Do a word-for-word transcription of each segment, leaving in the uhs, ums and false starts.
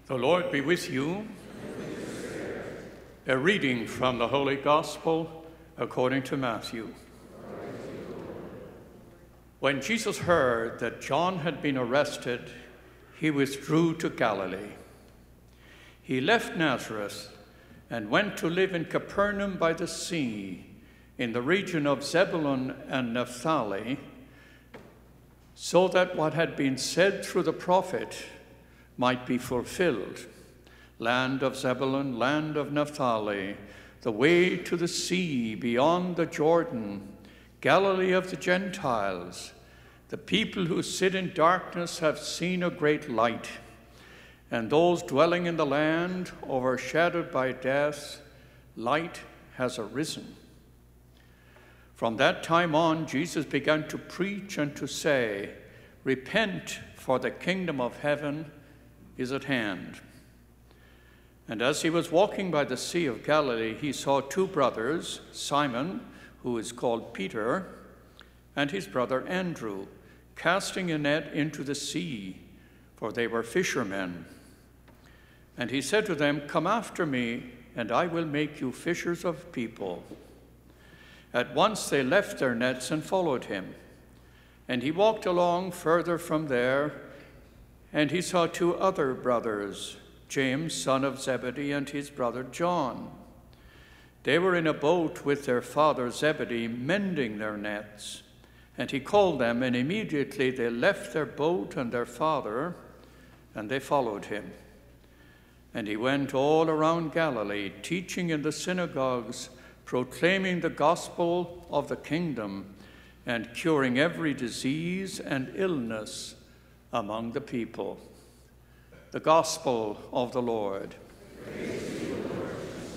The Lord be with you. A reading from the Holy Gospel according to Matthew. When Jesus heard that John had been arrested, he withdrew to Galilee. He left Nazareth and went to live in Capernaum by the sea, in the region of Zebulun and Naphtali, so that what had been said through the prophet might be fulfilled. Land of Zebulun, land of Naphtali, the way to the sea beyond the Jordan, Galilee of the Gentiles. The people who sit in darkness have seen a great light, and those dwelling in the land overshadowed by death, light has arisen. From that time on, Jesus began to preach and to say, "Repent, for the kingdom of heaven is at hand." And as he was walking by the Sea of Galilee, he saw two brothers, Simon, who is called Peter, and his brother Andrew, casting a net into the sea, for they were fishermen. And he said to them, "Come after me, and I will make you fishers of people." At once they left their nets and followed him. And he walked along further from there, and he saw two other brothers, James, son of Zebedee, and his brother John. They were in a boat with their father Zebedee, mending their nets. And he called them, and immediately they left their boat and their father, and they followed him. And he went all around Galilee, teaching in the synagogues, proclaiming the gospel of the kingdom, and curing every disease and illness among the people. The gospel of the Lord. Praise to you, Lord.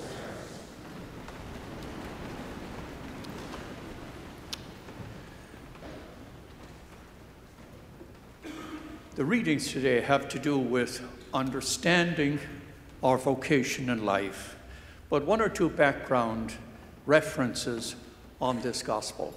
The readings today have to do with understanding our vocation in life, but one or two background references on this gospel.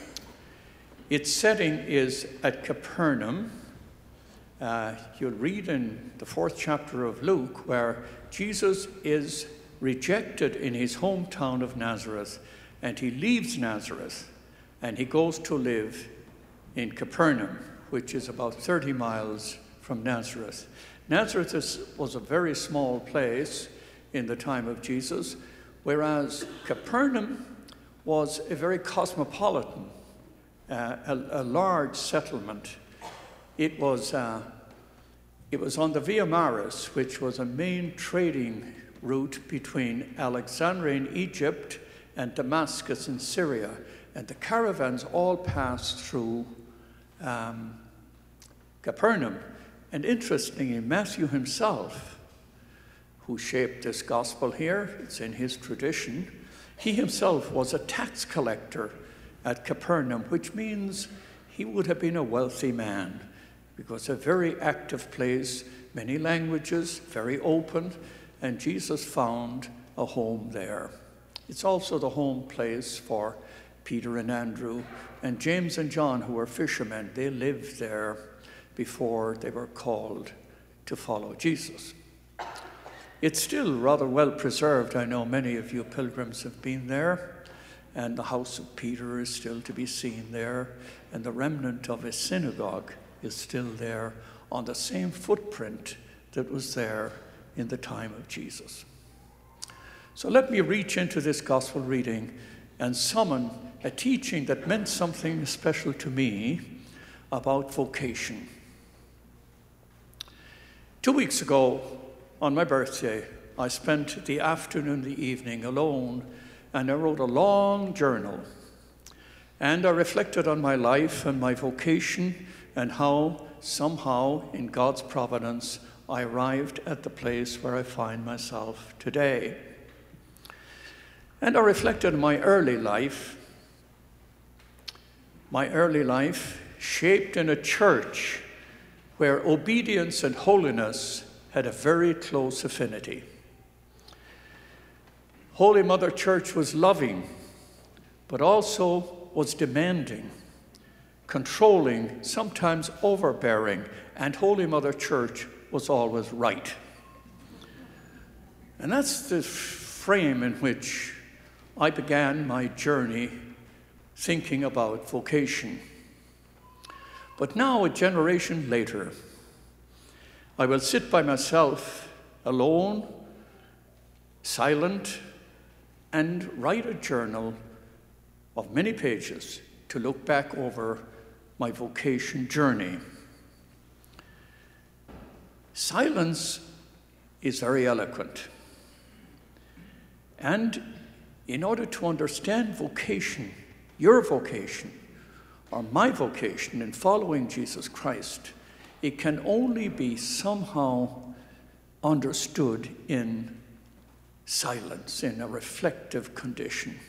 Its setting is at Capernaum. Uh, you'll read in the fourth chapter of Luke where Jesus is rejected in his hometown of Nazareth, and he leaves Nazareth and he goes to live in Capernaum, which is about thirty miles from Nazareth. Nazareth is, was a very small place in the time of Jesus, whereas Capernaum was a very cosmopolitan, uh, a, a large settlement. It was, uh, it was on the Via Maris, which was a main trading route between Alexandria in Egypt and Damascus in Syria. And the caravans all passed through um, Capernaum. And interestingly, Matthew himself, who shaped this gospel here, it's in his tradition, he himself was a tax collector at Capernaum, which means he would have been a wealthy man, because a very active place, many languages, very open, and Jesus found a home there. It's also the home place for Peter and Andrew, and James and John, who were fishermen. They lived there before they were called to follow Jesus. It's still rather well preserved. I know many of you pilgrims have been there, and the house of Peter is still to be seen there, and the remnant of his synagogue is still there on the same footprint that was there in the time of Jesus. So let me reach into this gospel reading and summon a teaching that meant something special to me about vocation. Two weeks ago, on my birthday, I spent the afternoon, the evening alone, and I wrote a long journal. And I reflected on my life and my vocation and how somehow, in God's providence, I arrived at the place where I find myself today. And I reflected on my early life, my early life shaped in a church where obedience and holiness had a very close affinity. Holy Mother Church was loving, but also was demanding, controlling, sometimes overbearing, and Holy Mother Church was always right. And that's the frame in which I began my journey thinking about vocation. But now, a generation later, I will sit by myself, alone, silent, and write a journal of many pages to look back over my vocation journey. Silence is very eloquent. And in order to understand vocation, your vocation, or my vocation in following Jesus Christ, it can only be somehow understood in silence, in a reflective condition.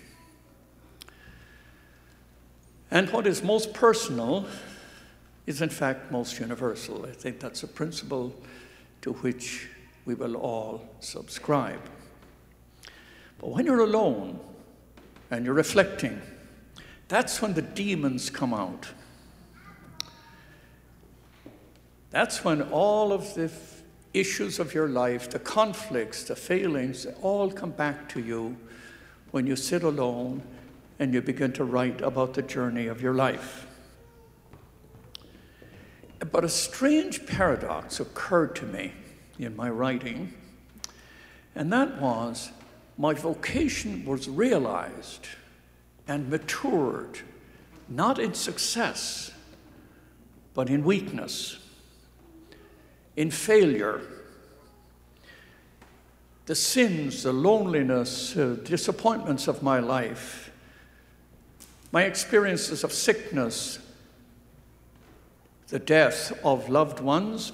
And what is most personal is in fact most universal. I think that's a principle to which we will all subscribe. But when you're alone and you're reflecting, that's when the demons come out. That's when all of the issues of your life, the conflicts, the failings, all come back to you when you sit alone and you begin to write about the journey of your life. But a strange paradox occurred to me in my writing, and that was my vocation was realized and matured, not in success, but in weakness, in failure. The sins, the loneliness, uh, disappointments of my life, my experiences of sickness, the death of loved ones,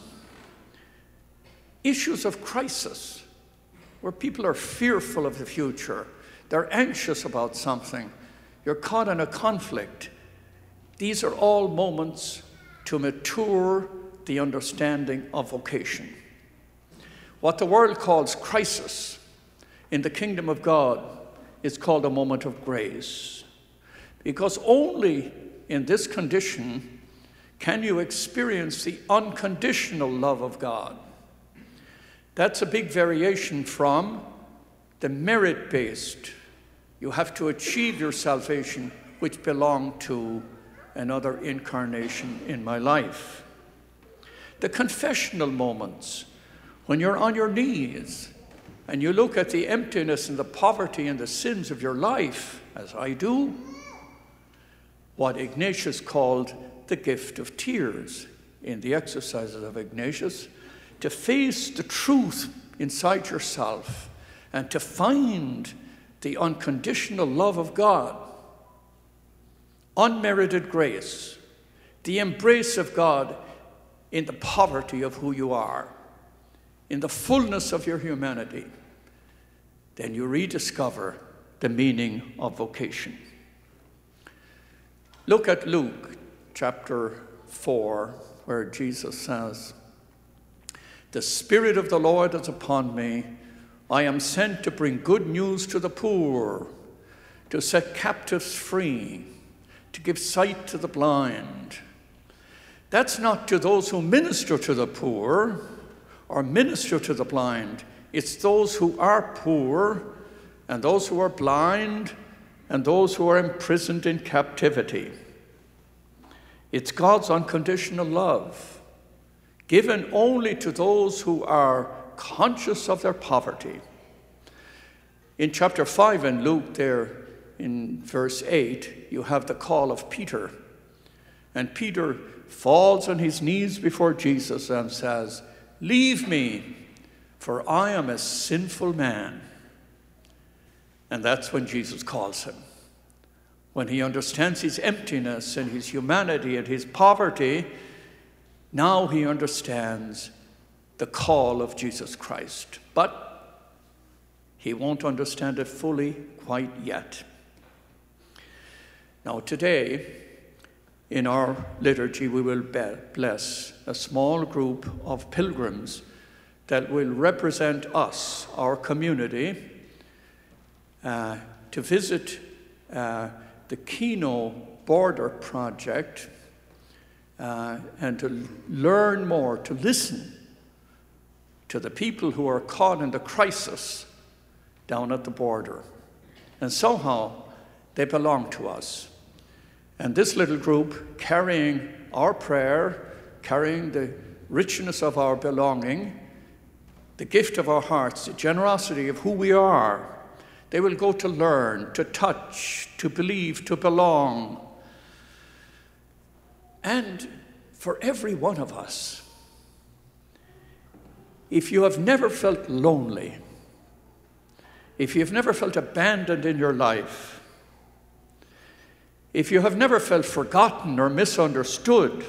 issues of crisis, where people are fearful of the future, they're anxious about something, you're caught in a conflict. These are all moments to mature the understanding of vocation. What the world calls crisis in the kingdom of God is called a moment of grace. Because only in this condition can you experience the unconditional love of God. That's a big variation from the merit-based, you have to achieve your salvation, which belonged to another incarnation in my life. The confessional moments, when you're on your knees and you look at the emptiness and the poverty and the sins of your life, as I do, what Ignatius called the gift of tears in the exercises of Ignatius, to face the truth inside yourself and to find the unconditional love of God, unmerited grace, the embrace of God in the poverty of who you are, in the fullness of your humanity, then you rediscover the meaning of vocation. Look at Luke chapter four, where Jesus says, "The Spirit of the Lord is upon me. I am sent to bring good news to the poor, to set captives free, to give sight to the blind." That's not to those who minister to the poor or minister to the blind. It's those who are poor and those who are blind and those who are imprisoned in captivity. It's God's unconditional love, given only to those who are conscious of their poverty. In chapter five in Luke, there in verse eight, you have the call of Peter. And Peter falls on his knees before Jesus and says, "Leave me, for I am a sinful man." And that's when Jesus calls him. When he understands his emptiness and his humanity and his poverty, now he understands the call of Jesus Christ. But he won't understand it fully quite yet. Now today, in our liturgy, we will bless a small group of pilgrims that will represent us, our community, uh, to visit uh, the Kino Border Project uh, and to learn more, to listen to the people who are caught in the crisis down at the border. And somehow they belong to us. And this little group, carrying our prayer, carrying the richness of our belonging, the gift of our hearts, the generosity of who we are, they will go to learn, to touch, to believe, to belong. And for every one of us, if you have never felt lonely, if you've never felt abandoned in your life, if you have never felt forgotten or misunderstood,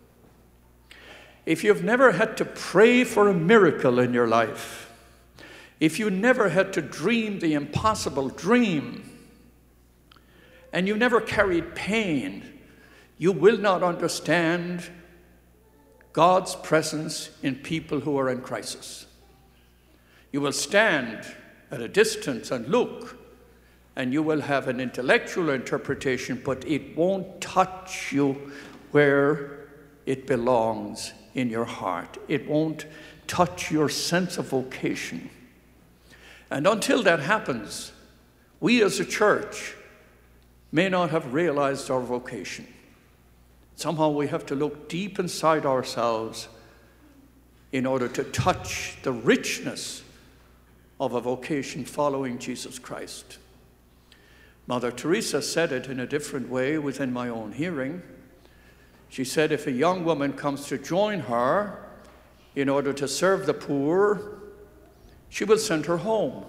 if you've never had to pray for a miracle in your life, if you never had to dream the impossible dream, and you never carried pain, you will not understand God's presence in people who are in crisis. You will stand at a distance and look, and you will have an intellectual interpretation, but it won't touch you where it belongs in your heart. It won't touch your sense of vocation. And until that happens, we as a church may not have realized our vocation. Somehow we have to look deep inside ourselves in order to touch the richness of a vocation following Jesus Christ. Mother Teresa said it in a different way within my own hearing. She said if a young woman comes to join her in order to serve the poor, she will send her home.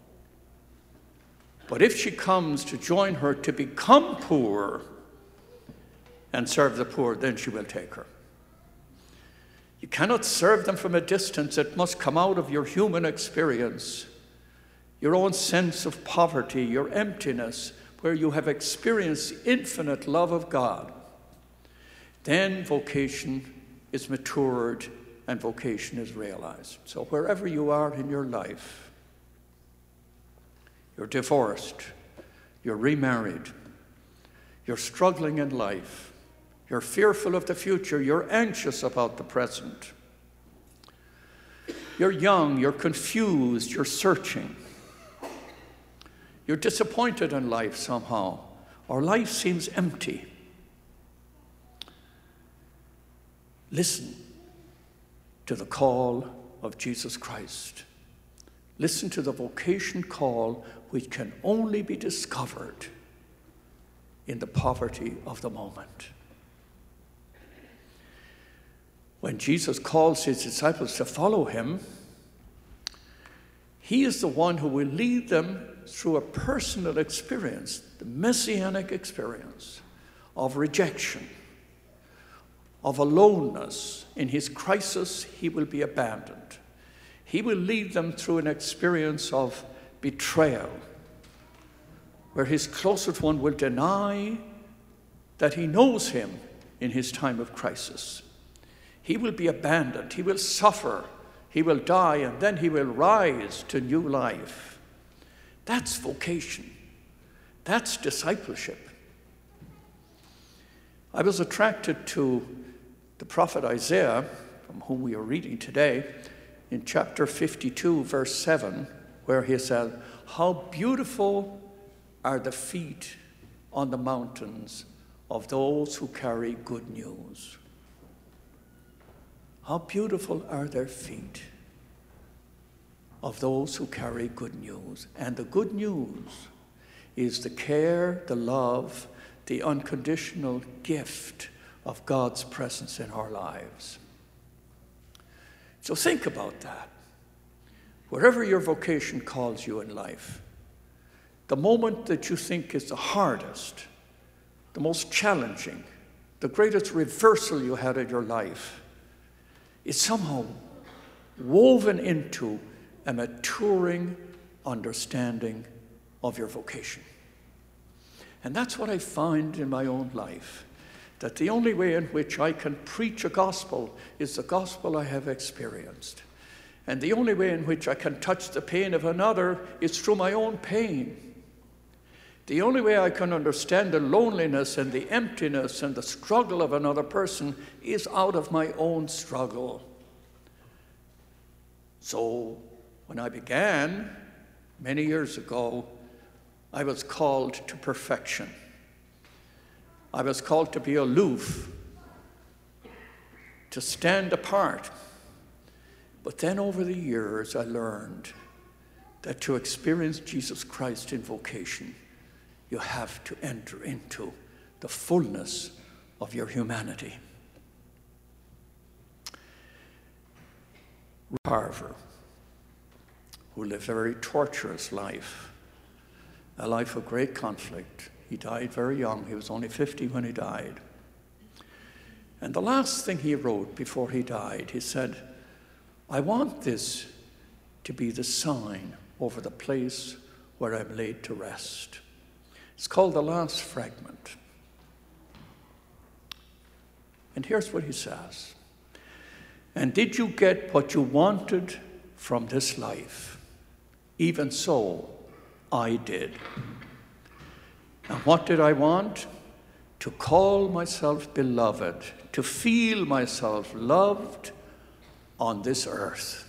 But if she comes to join her to become poor and serve the poor, then she will take her. You cannot serve them from a distance. It must come out of your human experience, your own sense of poverty, your emptiness, where you have experienced the infinite love of God. Then vocation is matured and vocation is realized. So wherever you are in your life, you're divorced, you're remarried, you're struggling in life, you're fearful of the future, you're anxious about the present, you're young, you're confused, you're searching, you're disappointed in life somehow, or life seems empty. Listen to the call of Jesus Christ. Listen to the vocation call which can only be discovered in the poverty of the moment. When Jesus calls his disciples to follow him, he is the one who will lead them through a personal experience, the messianic experience of rejection, of aloneness. In his crisis, he will be abandoned. He will lead them through an experience of betrayal, where his closest one will deny that he knows him in his time of crisis. He will be abandoned. He will suffer. He will die, and then he will rise to new life. That's vocation. That's discipleship. I was attracted to the prophet Isaiah, from whom we are reading today, in chapter fifty-two, verse seven, where he said, "How beautiful are the feet on the mountains of those who carry good news." How beautiful are their feet of those who carry good news. And the good news is the care, the love, the unconditional gift of God's presence in our lives. So think about that. Wherever your vocation calls you in life, the moment that you think is the hardest, the most challenging, the greatest reversal you had in your life, is somehow woven into a maturing understanding of your vocation. And that's what I find in my own life, that the only way in which I can preach a gospel is the gospel I have experienced. And the only way in which I can touch the pain of another is through my own pain. The only way I can understand the loneliness and the emptiness and the struggle of another person is out of my own struggle. So when I began many years ago, I was called to perfection. I was called to be aloof, to stand apart. But then over the years, I learned that to experience Jesus Christ in vocation, you have to enter into the fullness of your humanity. Carver, who lived a very torturous life, a life of great conflict. He died very young. He was only fifty when he died. And the last thing he wrote before he died, he said, I want this to be the sign over the place where I'm laid to rest. It's called The Last Fragment. And here's what he says. And did you get what you wanted from this life? Even so, I did. And what did I want? To call myself beloved, to feel myself loved on this earth.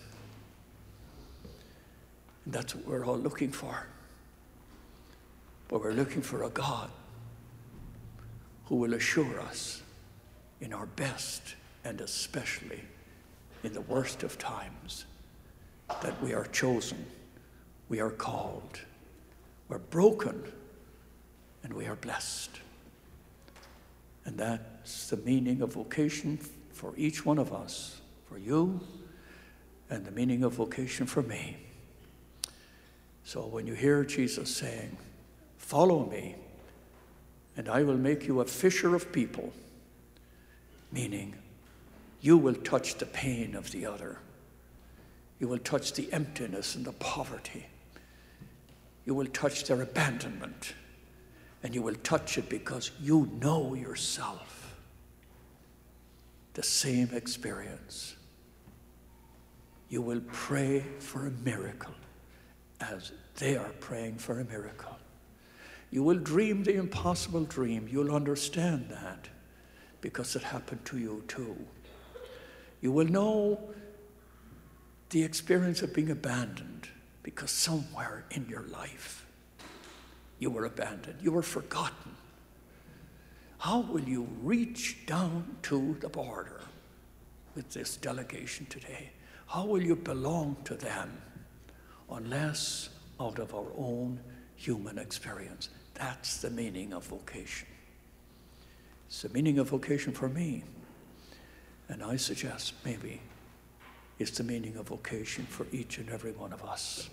And that's what we're all looking for. But we're looking for a God who will assure us in our best and especially in the worst of times that we are chosen, we are called, we're broken, and we are blessed. And that's the meaning of vocation for each one of us, for you, and the meaning of vocation for me. So when you hear Jesus saying, follow me, and I will make you a fisher of people, meaning you will touch the pain of the other. You will touch the emptiness and the poverty. You will touch their abandonment. And you will touch it because you know yourself. The same experience. You will pray for a miracle as they are praying for a miracle. You will dream the impossible dream. You'll understand that because it happened to you too. You will know the experience of being abandoned because somewhere in your life you were abandoned, you were forgotten. How will you reach down to the border with this delegation today? How will you belong to them unless out of our own human experience? That's the meaning of vocation. It's the meaning of vocation for me. And I suggest maybe it's the meaning of vocation for each and every one of us.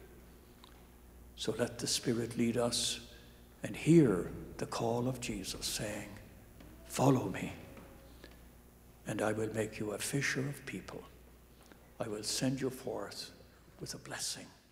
So let the Spirit lead us and hear the call of Jesus saying, follow me, and I will make you a fisher of people. I will send you forth with a blessing.